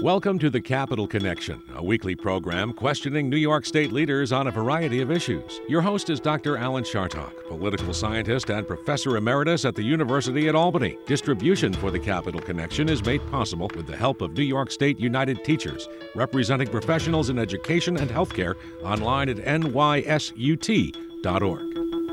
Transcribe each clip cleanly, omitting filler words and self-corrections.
Welcome to the Capital Connection, a weekly program questioning New York State leaders on a variety of issues. Your host is Dr. Alan Chartock, political scientist and professor emeritus at the University at Albany. Distribution for the Capital Connection is made possible with the help of New York State United Teachers, representing professionals in education and healthcare, online at nysut.org.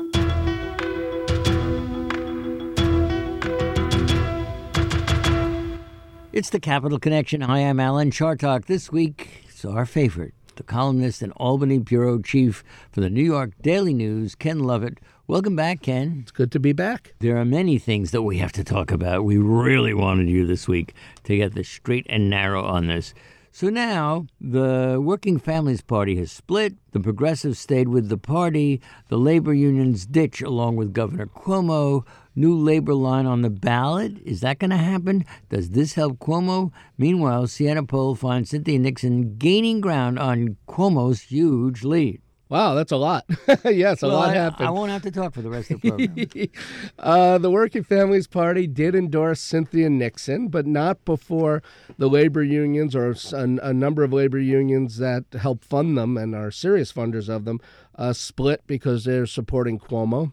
It's the Capital Connection. Hi, I'm Alan Chartock. This week, it's our favorite, the columnist and Albany bureau chief for the New York Daily News, Ken Lovett. Welcome back, Ken. It's good to be back. There are many things that we have to talk about. We really wanted you this week to get the straight and narrow on this. So now, the Working Families Party has split. The Progressives stayed with the party. The labor unions ditch along with Governor Cuomo. New labor line on the ballot. Is that going to happen? Does this help Cuomo? Meanwhile, Siena poll finds Cynthia Nixon gaining ground on Cuomo's huge lead. Wow, that's a lot. Yes, a lot happened. I won't have to talk for the rest of the program. The Working Families Party did endorse Cynthia Nixon, but not before the labor unions or a number of labor unions that help fund them and are serious funders of them split because they're supporting Cuomo.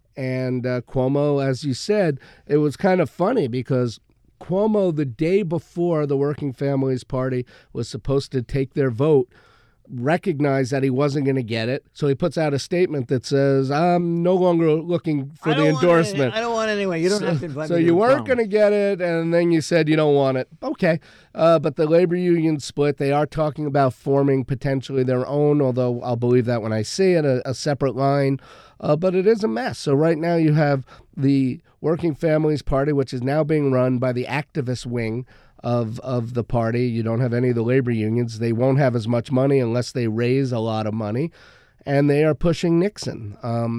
And Cuomo, as you said, it was kind of funny because Cuomo, the day before the Working Families Party was supposed to take their vote, recognized that he wasn't going to get it. So he puts out a statement that says, I'm no longer looking for the endorsement. I don't want it anyway. You don't have to invite me. So you weren't going to get it, and then you said you don't want it. Okay. But the labor union split. They are talking about forming potentially their own, although I'll believe that when I see it, a separate line. But it is a mess. So right now you have the Working Families Party, which is now being run by the activist wing of the party. You don't have any of the labor unions. They won't have as much money unless they raise a lot of money, and they are pushing Nixon.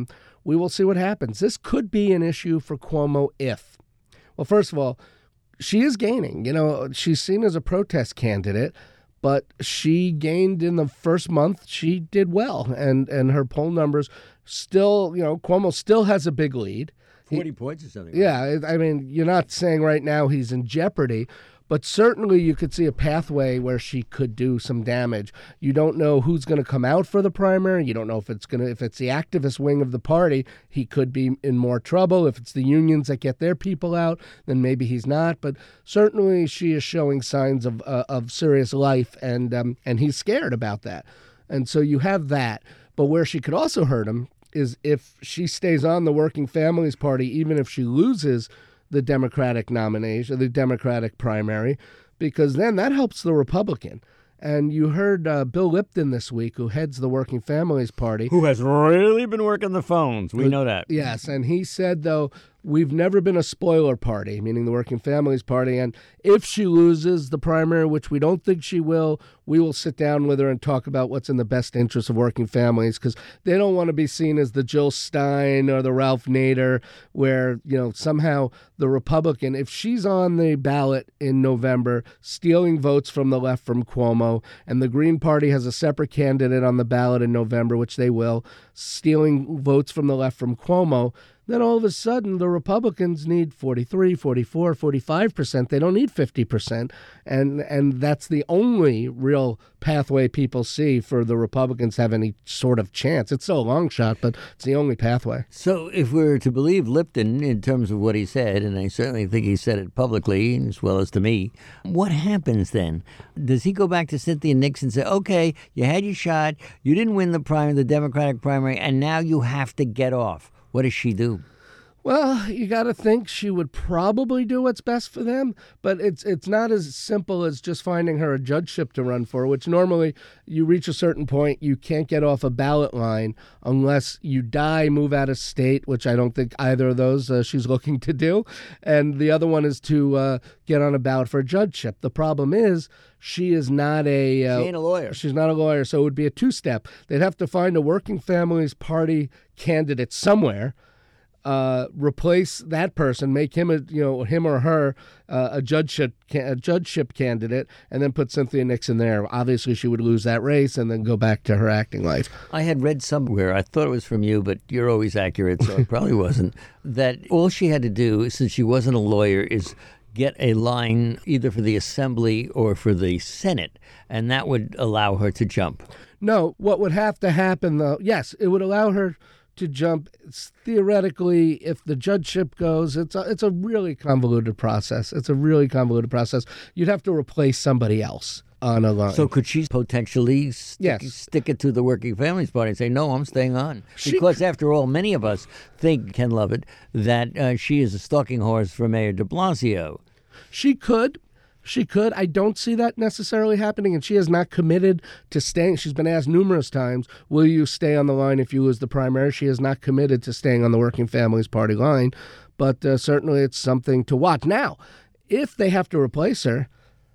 We will see what happens. This could be an issue for Cuomo if, well, first of all, she is gaining. You know, she's seen as a protest candidate, but she gained in the first month. She did well, and her poll numbers still, you know, Cuomo still has a big lead. 40 points or something. Yeah, I mean, you're not saying right now he's in jeopardy, but certainly you could see a pathway where she could do some damage. You don't know who's going to come out for the primary. You don't know if it's the activist wing of the party, he could be in more trouble. If it's the unions that get their people out, then maybe he's not. But certainly she is showing signs of serious life, and he's scared about that. And so you have that. But where she could also hurt him is if she stays on the Working Families Party, even if she loses the Democratic nomination, the Democratic primary, because then that helps the Republican. And you heard Bill Lipton this week, who heads the Working Families Party. Who has really been working the phones. We know that. Yes, and he said, though, we've never been a spoiler party, meaning the Working Families Party, and if she loses the primary, which we don't think she will, we will sit down with her and talk about what's in the best interest of working families, because they don't want to be seen as the Jill Stein or the Ralph Nader, where, you know, somehow the Republican, if she's on the ballot in November, stealing votes from the left from Cuomo, and the Green Party has a separate candidate on the ballot in November, which they will, stealing votes from the left from Cuomo, then all of a sudden the Republicans need 43, 44, 45%. They don't need 50%. And that's the only real pathway people see for the Republicans to have any sort of chance. It's still a long shot, but it's the only pathway. So if we're to believe Lipton in terms of what he said, and I certainly think he said it publicly as well as to me, what happens then? Does he go back to Cynthia Nixon and say, okay, you had your shot, you didn't win the Democratic primary, and now you have to get off? What does she do? Well, you got to think she would probably do what's best for them, but it's not as simple as just finding her a judgeship to run for, which normally you reach a certain point, you can't get off a ballot line unless you die, move out of state, which I don't think either of those she's looking to do, and the other one is to get on a ballot for a judgeship. The problem is she is not a... she ain't a lawyer. She's not a lawyer, so it would be a two-step. They'd have to find a Working Families Party candidate somewhere, replace that person, make him him or her a judgeship candidate, and then put Cynthia Nixon there. Obviously, she would lose that race and then go back to her acting life. I had read somewhere, I thought it was from you, but you're always accurate, so it probably wasn't, that all she had to do, since she wasn't a lawyer, is get a line either for the Assembly or for the Senate, and that would allow her to jump. No, what would have to happen, though, yes, it would allow her to jump. Theoretically, if the judgeship goes, it's a really convoluted process. You'd have to replace somebody else on a line. So could she potentially stick it to the Working Families Party and say, no, I'm staying on? Because after all, many of us think, Ken Lovett, that she is a stalking horse for Mayor de Blasio. She could. I don't see that necessarily happening, and she has not committed to staying. She's been asked numerous times, will you stay on the line if you lose the primary? She has not committed to staying on the Working Families Party line, but certainly it's something to watch. Now, if they have to replace her,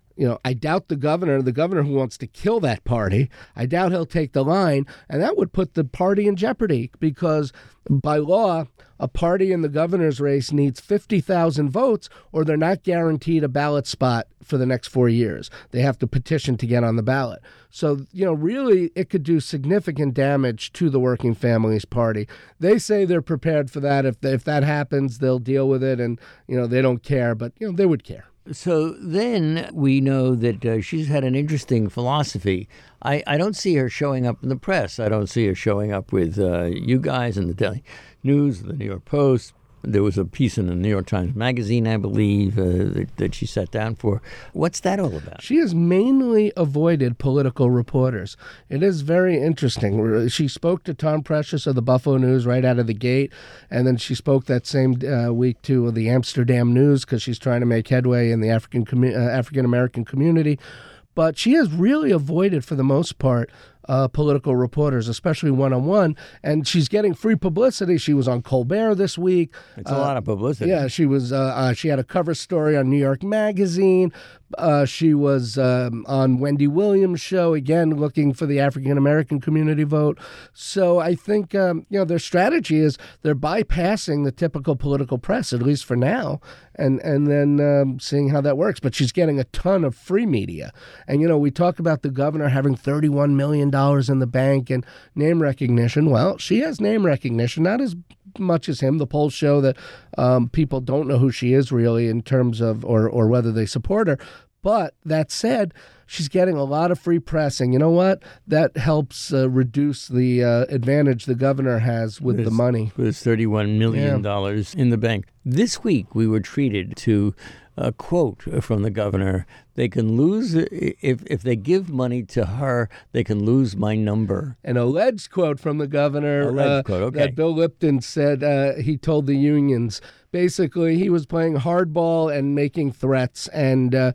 I doubt the governor who wants to kill that party, I doubt he'll take the line, and that would put the party in jeopardy because by law, a party in the governor's race needs 50,000 votes or they're not guaranteed a ballot spot for the next 4 years. They have to petition to get on the ballot. So, really it could do significant damage to the Working Families Party. They say they're prepared for that. If that happens, they'll deal with it and, they don't care, but, they would care. So then we know that she's had an interesting philosophy. I don't see her showing up in the press. I don't see her showing up with you guys in the Daily News, the New York Post. There was a piece in the New York Times Magazine, I believe, that she sat down for. What's that all about? She has mainly avoided political reporters. It is very interesting. She spoke to Tom Precious of the Buffalo News right out of the gate, and then she spoke that same week to the Amsterdam News because she's trying to make headway in the African-American community. But she has really avoided, for the most part, political reporters, especially one-on-one, and she's getting free publicity. She was on Colbert this week. It's a lot of publicity. Yeah, she was. She had a cover story on New York Magazine. She was on Wendy Williams' show, again, looking for the African-American community vote. So I think, their strategy is they're bypassing the typical political press, at least for now, and then seeing how that works. But she's getting a ton of free media. And, we talk about the governor having $31 million in the bank and name recognition. Well, she has name recognition, not as much as him. The polls show that people don't know who she is really in terms of, or whether they support her. But that said, she's getting a lot of free press. And you know what? That helps reduce the advantage the governor has with the money. With $31 million in the bank. This week, we were treated to a quote from the governor. They can lose, if they give money to her, they can lose my number. An alleged quote from the governor that Bill Lipton said he told the unions. Basically, he was playing hardball and making threats. And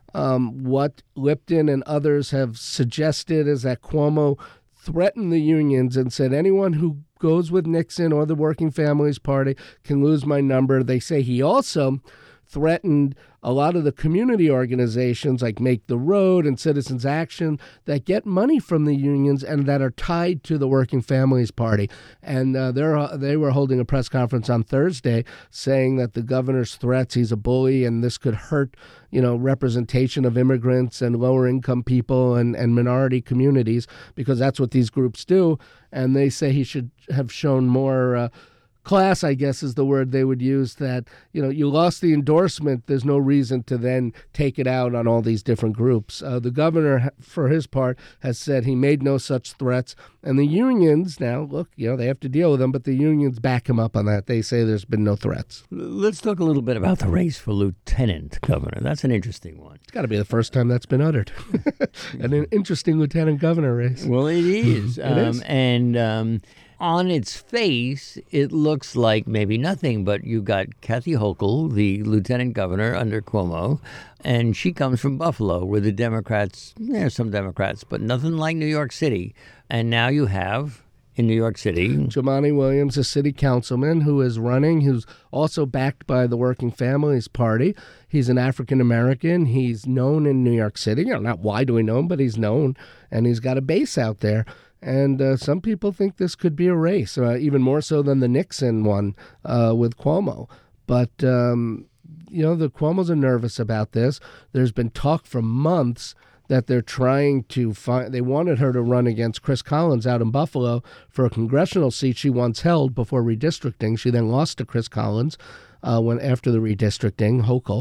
what Lipton and others have suggested is that Cuomo threatened the unions and said anyone who goes with Nixon or the Working Families Party can lose my number. They say he also threatened a lot of the community organizations like Make the Road and Citizens Action that get money from the unions and that are tied to the Working Families Party. And they were holding a press conference on Thursday saying that the governor's threats, he's a bully, and this could hurt, representation of immigrants and lower income people and minority communities, because that's what these groups do. And they say he should have shown more class, I guess is the word they would use, that, you lost the endorsement. There's no reason to then take it out on all these different groups. The governor, for his part, has said he made no such threats. And the unions now, look, they have to deal with them, but the unions back him up on that. They say there's been no threats. Let's talk a little bit about the race for lieutenant governor. That's an interesting one. It's got to be the first time that's been uttered. And an interesting lieutenant governor race. Well, it is. It is. And on its face, it looks like maybe nothing, but you got Kathy Hochul, the lieutenant governor under Cuomo, and she comes from Buffalo, where the Democrats, some Democrats, but nothing like New York City. And now you have, in New York City, Jumaane Williams, a city councilman who is running, who's also backed by the Working Families Party. He's an African-American. He's known in New York City. Not widely known, but he's known, and he's got a base out there. And some people think this could be a race, even more so than the Nixon one with Cuomo. But, the Cuomos are nervous about this. There's been talk for months that they're trying to find. They wanted her to run against Chris Collins out in Buffalo for a congressional seat she once held before redistricting. She then lost to Chris Collins after the redistricting, Hochul.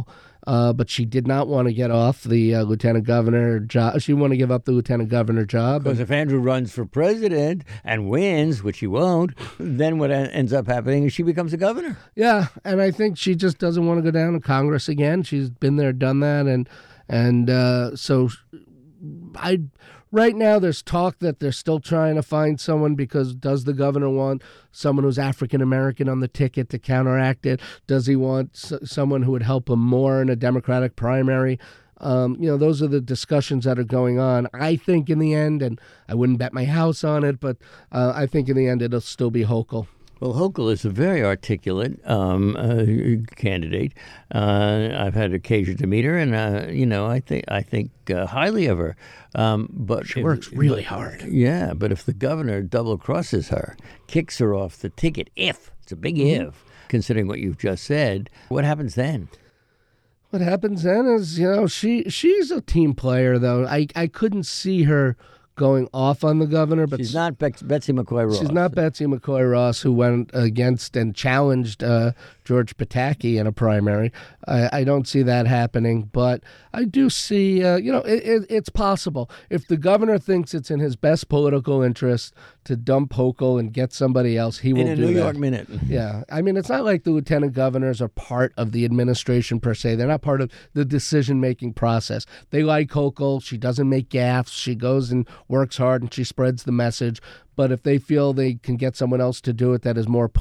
but she did not want to get off the lieutenant governor job. She wanted to give up the lieutenant governor job. Because if Andrew runs for president and wins, which he won't, then what ends up happening is she becomes a governor. Yeah, and I think she just doesn't want to go down to Congress again. She's been there, done that, and so right now there's talk that they're still trying to find someone, because does the governor want someone who's African American on the ticket to counteract it? Does he want someone who would help him more in a Democratic primary? Those are the discussions that are going on. I think in the end, and I wouldn't bet my house on it, but I think in the end it'll still be Hochul. Well, Hochul is a very articulate candidate. I've had occasion to meet her, and I think highly of her. But she works really hard. Yeah, but if the governor double crosses her, kicks her off the ticket, if it's a big if, considering what you've just said, what happens then? What happens then is, she's a team player, though. I couldn't see her going off on the governor, but she's not Betsy McCoy Ross. She's not Betsy McCoy Ross, who went against and challenged George Pataki in a primary. I don't see that happening, but I do see, it's possible. If the governor thinks it's in his best political interest to dump Hochul and get somebody else, he will do that. In a New York minute. Yeah. I mean, it's not like the lieutenant governors are part of the administration per se. They're not part of the decision-making process. They like Hochul. She doesn't make gaffes. She goes and works hard, and she spreads the message. But if they feel they can get someone else to do it that is more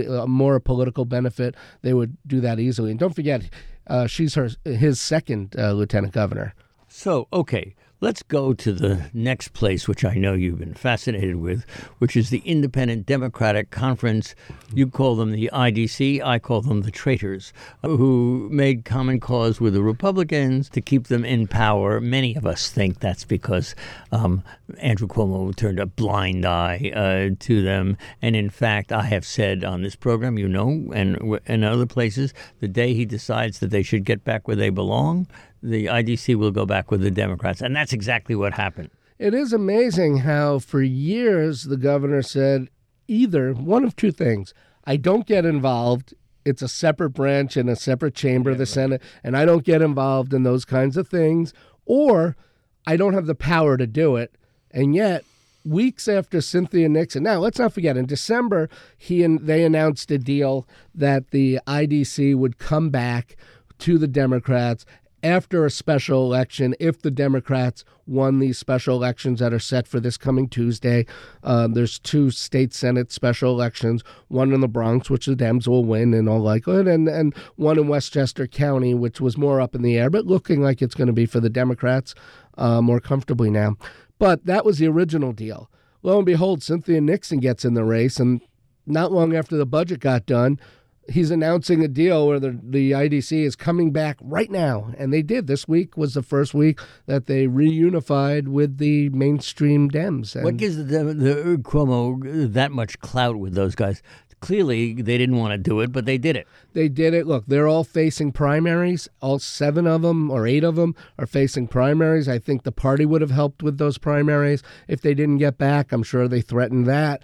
a political benefit, they would do that easily. And don't forget, she's his second lieutenant governor. So, okay, let's go to the next place, which I know you've been fascinated with, which is the Independent Democratic Conference. You call them the IDC, I call them the traitors, who made common cause with the Republicans to keep them in power. Many of us think that's because Andrew Cuomo turned a blind eye to them. And in fact, I have said on this program, and in other places, the day he decides that they should get back where they belong, the IDC will go back with the Democrats. And that's exactly what happened. It is amazing how for years the governor said either one of two things. I don't get involved. It's a separate branch and a separate chamber of the Senate, and I don't get involved in those kinds of things. Or I don't have the power to do it. And yet, weeks after Cynthia Nixon, now let's not forget, in December, they announced a deal that the IDC would come back to the Democrats after a special election, if the Democrats won these special elections that are set for this coming Tuesday. There's 2 state Senate special elections, one in the Bronx, which the Dems will win in all likelihood, and one in Westchester County, which was more up in the air, but looking like it's going to be for the Democrats more comfortably now. But that was the original deal. Lo and behold, Cynthia Nixon gets in the race, and not long after the budget got done, he's announcing a deal where the IDC is coming back right now. And they did. This week was the first week that they reunified with the mainstream Dems. And what gives the Cuomo that much clout with those guys? Clearly, they didn't want to do it, but they did it. They did it. Look, they're all facing primaries. All 7 of them or 8 of them are facing primaries. I think the party would have helped with those primaries. If they didn't get back, I'm sure they threatened that.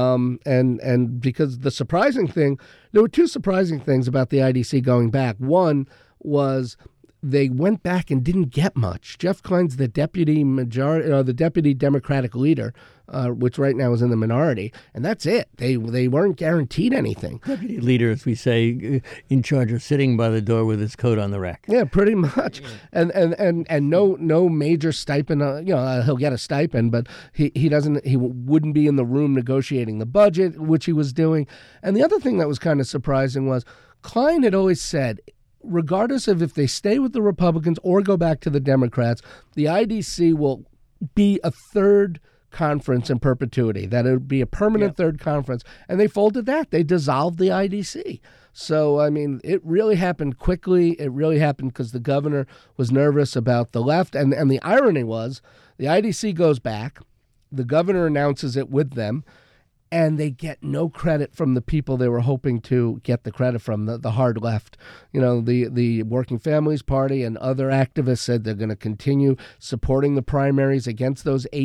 And because the surprising thing, there were 2 surprising things about the IDC going back. One was they went back and didn't get much. Jeff Klein's the deputy Democratic leader, which right now is in the minority, and that's it. They weren't guaranteed anything. Deputy leader, as we say, in charge of sitting by the door with his coat on the rack. Yeah, pretty much. Yeah. And no major stipend. He'll get a stipend, but he wouldn't be in the room negotiating the budget, which he was doing. And the other thing that was kind of surprising was Klein had always said, regardless of if they stay with the Republicans or go back to the Democrats, the IDC will be a third conference in perpetuity, that it would be a permanent third conference. And they folded that. They dissolved the IDC. So, I mean, it really happened quickly. It really happened because the governor was nervous about the left. And the irony was the IDC goes back. The governor announces it with them. And they get no credit from the people they were hoping to get the credit from, the hard left. The Working Families Party and other activists said they're going to continue supporting the primaries against those 8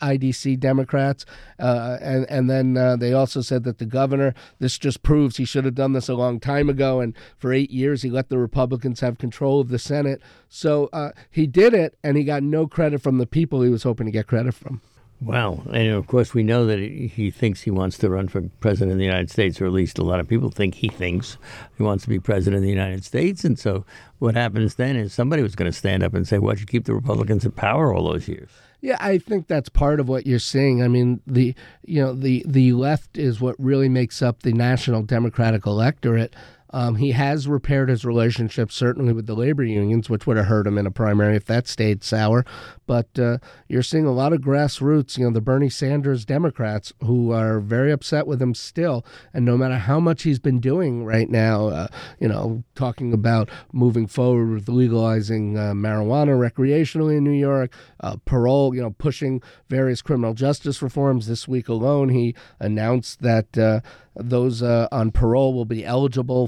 IDC Democrats. And then they also said that the governor, this just proves he should have done this a long time ago. And for 8 years, he let the Republicans have control of the Senate. So he did it, and he got no credit from the people he was hoping to get credit from. Well, and of course we know that he thinks he wants to run for president of the United States, or at least a lot of people think he thinks he wants to be president of the United States. And so what happens then is somebody was going to stand up and say, why'd you keep the Republicans in power all those years? Yeah, I think that's part of what you're seeing. I mean, the left is what really makes up the national Democratic electorate. He has repaired his relationship, certainly with the labor unions, which would have hurt him in a primary if that stayed sour. But you're seeing a lot of grassroots, the Bernie Sanders Democrats, who are very upset with him still. And no matter how much he's been doing right now, talking about moving forward with legalizing marijuana recreationally in New York, parole, pushing various criminal justice reforms. This week alone, he announced that those on parole will be eligible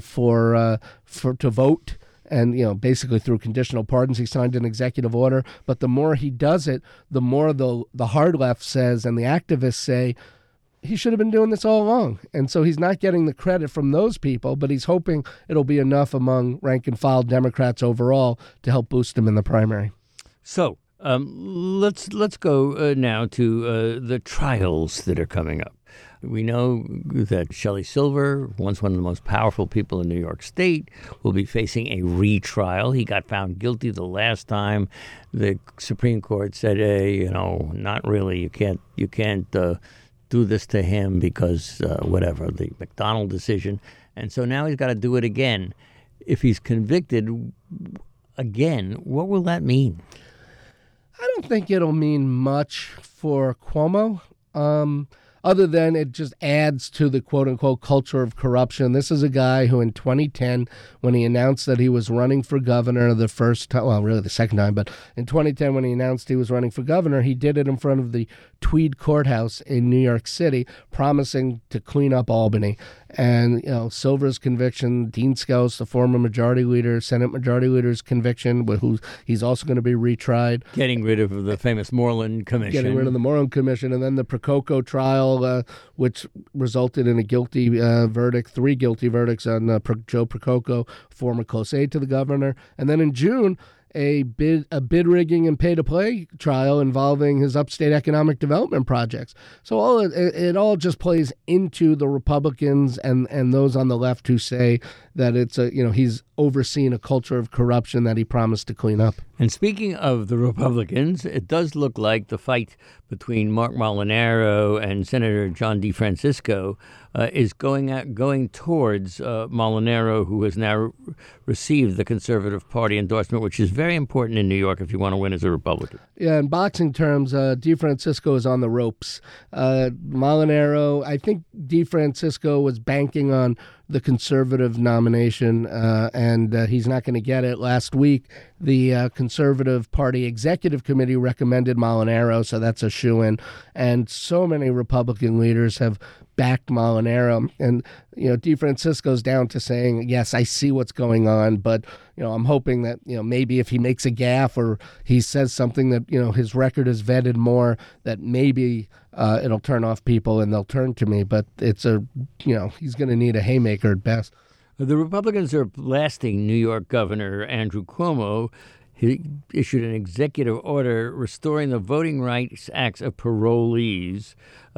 to vote, and basically through conditional pardons. He signed an executive order, but the more he does it, the more the hard left says and the activists say he should have been doing this all along. And so he's not getting the credit from those people, but he's hoping it'll be enough among rank and file Democrats overall to help boost him in the primary. So let's go now to the trials that are coming up. We know that Shelley Silver, once one of the most powerful people in New York State, will be facing a retrial. He got found guilty the last time. The Supreme Court said, hey, not really. You can't do this to him because whatever, the McDonald decision. And so now he's got to do it again. If he's convicted again, what will that mean? I don't think it'll mean much for Cuomo. Other than it just adds to the quote-unquote culture of corruption. This is a guy who in 2010, when he announced that he was running for governor the first time, well, really the second time, but in 2010 when he announced he was running for governor, he did it in front of the Tweed Courthouse in New York City, promising to clean up Albany. And, Silver's conviction, Dean Skelos, the former majority leader, Senate majority leader's conviction, who he's also going to be retried. Getting rid of the famous Moreland Commission. Getting rid of the Moreland Commission. And then the Prococo trial, which resulted in a guilty verdict, 3 guilty verdicts on Joe Prococo, former close aide to the governor. And then in June, a bid rigging and pay-to-play trial involving his upstate economic development projects. So it all just plays into the Republicans and those on the left who say that it's he's overseeing a culture of corruption that he promised to clean up. And speaking of the Republicans, it does look like the fight between Marc Molinaro and Senator John DeFrancisco is going towards Molinaro, who has now received the Conservative Party endorsement, which is very important in New York if you want to win as a Republican. Yeah, in boxing terms, DeFrancisco is on the ropes. Molinaro, I think DeFrancisco was banking on the Conservative nomination, and he's not going to get it. Last week, the Conservative Party Executive Committee recommended Molinaro, so that's a shoo-in. And so many Republican leaders have backed Molinaro. And, DeFrancisco's down to saying, yes, I see what's going on, but, I'm hoping that, maybe if he makes a gaffe or he says something that, his record is vetted more, that maybe it'll turn off people and they'll turn to me. But it's he's going to need a haymaker at best. The Republicans are blasting New York Governor Andrew Cuomo. He issued an executive order restoring the Voting Rights Acts of parolees.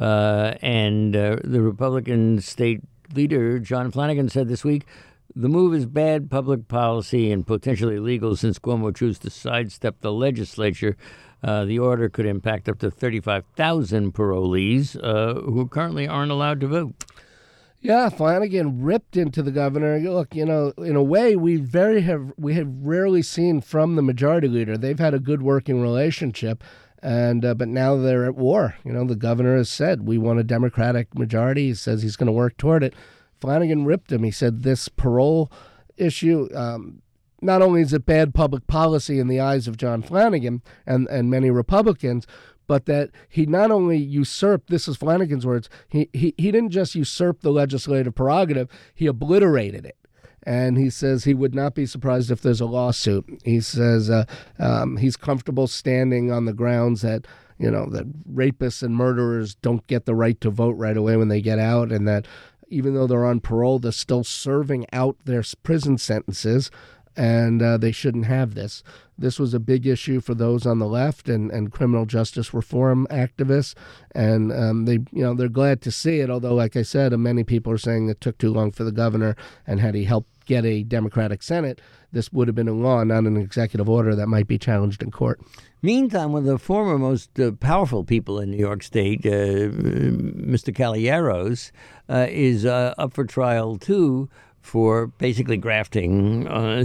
And the Republican state leader, John Flanagan, said this week, the move is bad public policy and potentially illegal since Cuomo chose to sidestep the legislature. The order could impact up to 35,000 parolees who currently aren't allowed to vote. Yeah, Flanagan ripped into the governor. Look, in a way, we have rarely seen from the majority leader. They've had a good working relationship, and but now they're at war. The governor has said, we want a Democratic majority. He says he's going to work toward it. Flanagan ripped him. He said this parole issue, not only is it bad public policy in the eyes of John Flanagan and many Republicans, but that he not only usurped, this is Flanagan's words, he didn't just usurp the legislative prerogative, he obliterated it. And he says he would not be surprised if there's a lawsuit. He says he's comfortable standing on the grounds that that rapists and murderers don't get the right to vote right away when they get out, and that even though they're on parole, they're still serving out their prison sentences, and they shouldn't have this. This was a big issue for those on the left and criminal justice reform activists, and they're glad to see it. Although, like I said, many people are saying it took too long for the governor, and had he helped get a Democratic Senate, this would have been a law, not an executive order that might be challenged in court. Meantime, one of the former most powerful people in New York State, Mr. Caballeros, is up for trial, too, for basically grafting.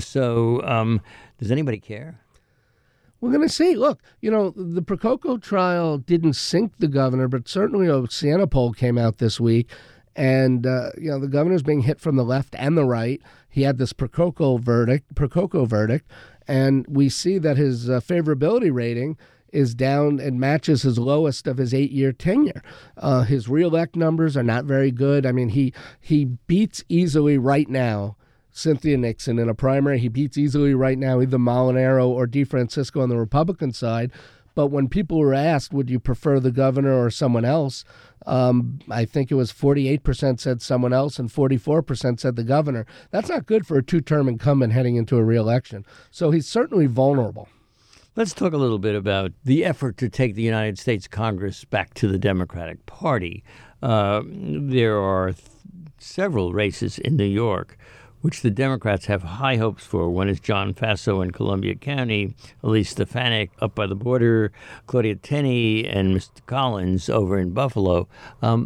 Does anybody care? We're going to see. Look, the Prococo trial didn't sink the governor, but certainly a Siena poll came out this week. And, the governor's being hit from the left and the right. He had this Prococo verdict, and we see that his favorability rating is down and matches his lowest of his 8-year tenure. His reelect numbers are not very good. I mean, he beats easily right now Cynthia Nixon in a primary. He beats easily right now either Molinaro or DeFrancisco on the Republican side. But when people were asked, would you prefer the governor or someone else, I think it was 48% said someone else and 44% said the governor. That's not good for a two-term incumbent heading into a re-election. So he's certainly vulnerable. Let's talk a little bit about the effort to take the United States Congress back to the Democratic Party. There are several races in New York which the Democrats have high hopes for. One is John Faso in Columbia County, Elise Stefanik up by the border, Claudia Tenney, and Mr. Collins over in Buffalo. How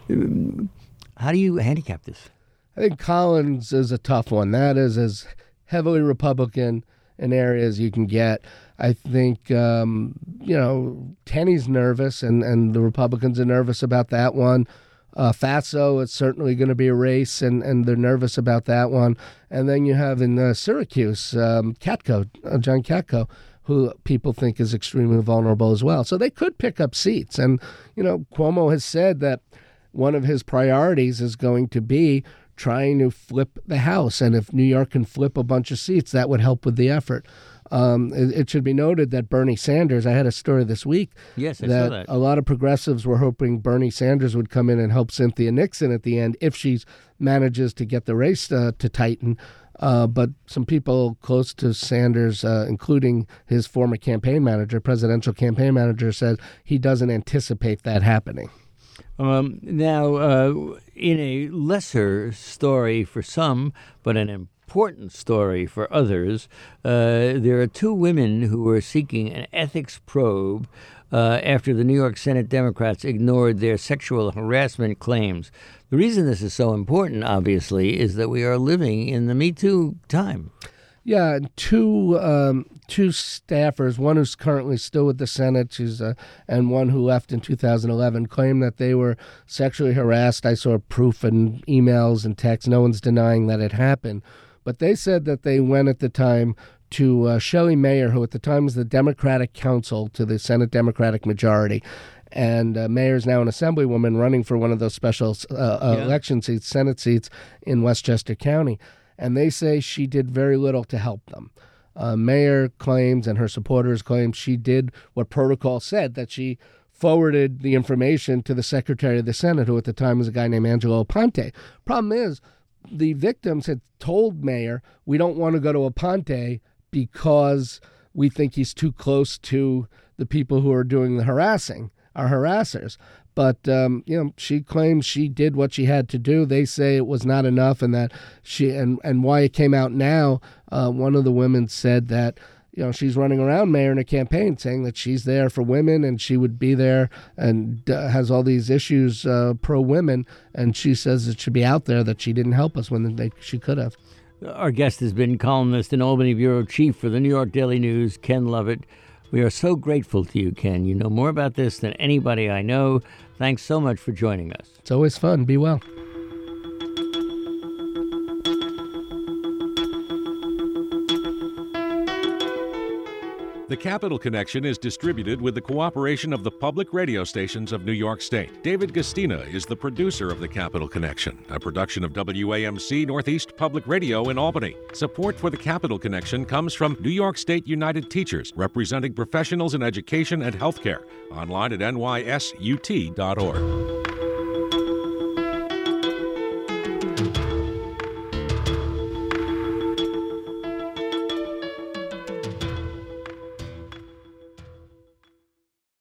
do you handicap this? I think Collins is a tough one. That is as heavily Republican an area as you can get. I think, Tenney's nervous, and the Republicans are nervous about that one. Faso, it's certainly going to be a race, and they're nervous about that one. And then you have in Syracuse, John Katko, who people think is extremely vulnerable as well. So they could pick up seats. And, Cuomo has said that one of his priorities is going to be trying to flip the House. And if New York can flip a bunch of seats, that would help with the effort. It should be noted that Bernie Sanders, I had a story this week, yes, I saw that a lot of progressives were hoping Bernie Sanders would come in and help Cynthia Nixon at the end if she manages to get the race to tighten. But some people close to Sanders, including his former presidential campaign manager, said he doesn't anticipate that happening. Now, in a lesser story for some, but an important story for others, there are two women who are seeking an ethics probe after the New York Senate Democrats ignored their sexual harassment claims. The reason this is so important, obviously, is that we are living in the Me Too time. Yeah, two staffers, one who's currently still with the Senate, and one who left in 2011, claimed that they were sexually harassed. I saw proof in emails and texts. No one's denying that it happened. But they said that they went at the time to Shelley Mayer, who at the time was the Democratic counsel to the Senate Democratic majority. And Mayer's now an assemblywoman running for one of those special election seats, Senate seats in Westchester County. And they say she did very little to help them. Mayer claims, and her supporters claim, she did what protocol said, that she forwarded the information to the Secretary of the Senate, who at the time was a guy named Angelo Aponte. Problem is, the victims had told Mayer, we don't want to go to Aponte because we think he's too close to the people who are doing the harassing, our harassers. But, she claims she did what she had to do. They say it was not enough, and that and why it came out now, one of the women said that, she's running around Mayer in a campaign saying that she's there for women and she would be there and has all these issues pro-women. And she says it should be out there that she didn't help us when she could have. Our guest has been columnist and Albany bureau chief for the New York Daily News, Ken Lovett. We are so grateful to you, Ken. You know more about this than anybody I know. Thanks so much for joining us. It's always fun. Be well. The Capital Connection is distributed with the cooperation of the public radio stations of New York State. David Gastina is the producer of The Capital Connection, a production of WAMC Northeast Public Radio in Albany. Support for The Capital Connection comes from New York State United Teachers, representing professionals in education and healthcare. Online at nysut.org.